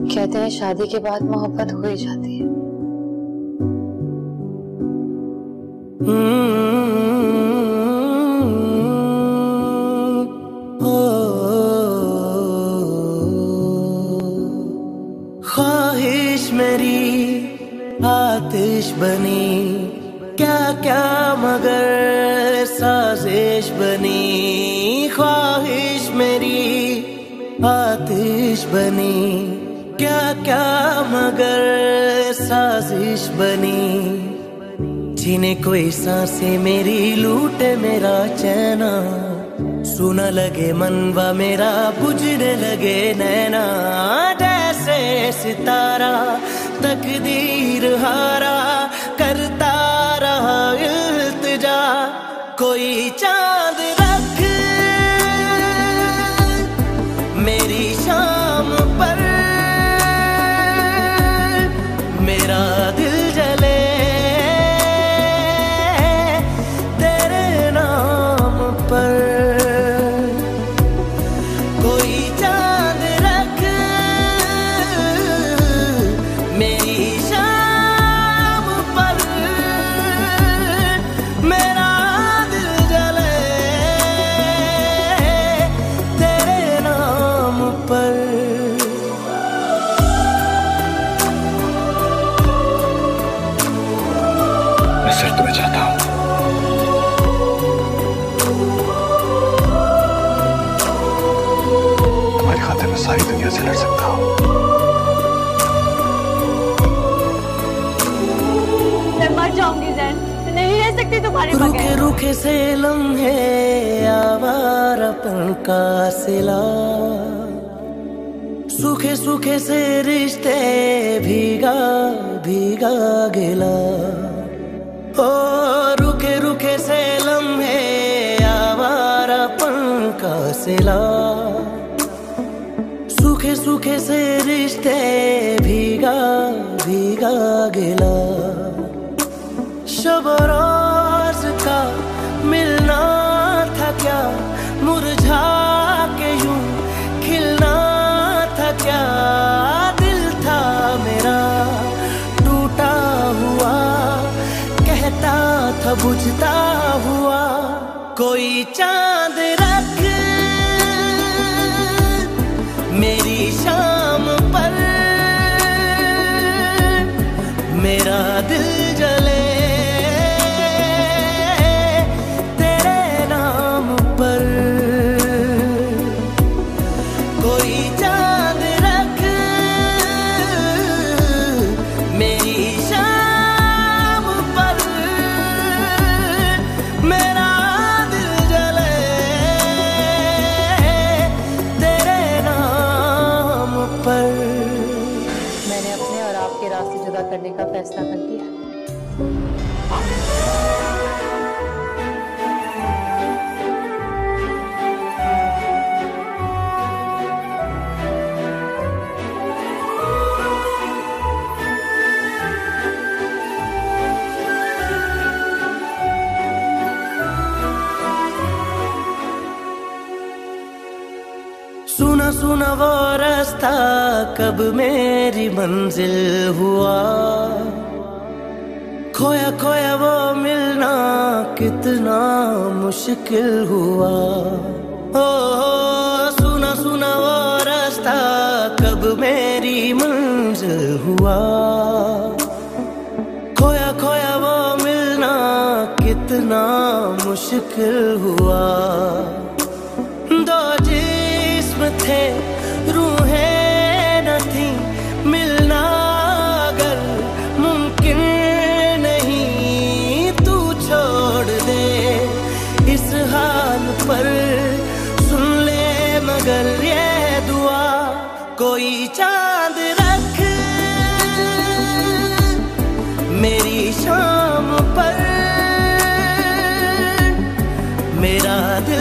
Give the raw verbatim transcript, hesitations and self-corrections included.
कहते हैं शादी के बाद मोहब्बत हो ही जाती है। ख्वाहिश मेरी आतिश बनी, क्या क्या मगर साजिश बनी। ख्वाहिश मेरी आतिश बनी, क्या क्या मगर साजिश बनी। जीने कोई सांसें मेरी लूटे मेरा चैना, सुना लगे मनवा मेरा बुझने लगे नैना। जैसे सितारा तकदीर हारा, करता रहा इल्तिजा। कोई चांद रख मेरी शाम पर, मेरा दिल जले तेरे नाम पर। कोई चांद रख मेरी शाम पर, मेरा दिल जले तेरे नाम पर। मैं सिर्फ तुम्हें चाहता हूं। तुम्हारी खातिर मैं सारी दुनिया से लड़ सकता हूं। मैं मर जाऊंगी जैन, मैं नहीं रह सकती तुम्हारे बगैर। रूखे रूखे से लम्हे आवारापन का सिला, सूखे सूखे से रिश्ते भीगा भीगा गिला। ओ रुके रुके से लम्हे आवारापन का सिला, सूखे सूखे से रिश्ते भीगा भीगा गिला। शब रोज का मिलना था क्या, मुरझा के यूं खिलना था क्या। दिल था मेरा टूटा हुआ, कहता था बुझता हुआ। कोई चांद रख मेरी शाम पर, मेरा दिल जले तेरे नाम पर। कोई चांद रख मेरी शाम पर, मेरा दिल जले तेरे नाम पर। मैंने अपने और आपके रास्ते जुदा करने का फैसला कर लिया। सुना सुना वो रास्ता कब मेरी मंजिल हुआ, खोया खोया वो मिलना कितना मुश्किल हुआ। ओ सुना सुना वो रास्ता कब मेरी मंजिल हुआ, खोया खोया वो मिलना कितना मुश्किल हुआ। दो जिस्म थे रूहें न थी, मिलना अगर मुमकिन नहीं। तू छोड़ दे इस हाल पर, सुन ले मगर ये दुआ। कोई चांद रख मेरी शाम पर, मेरा दिल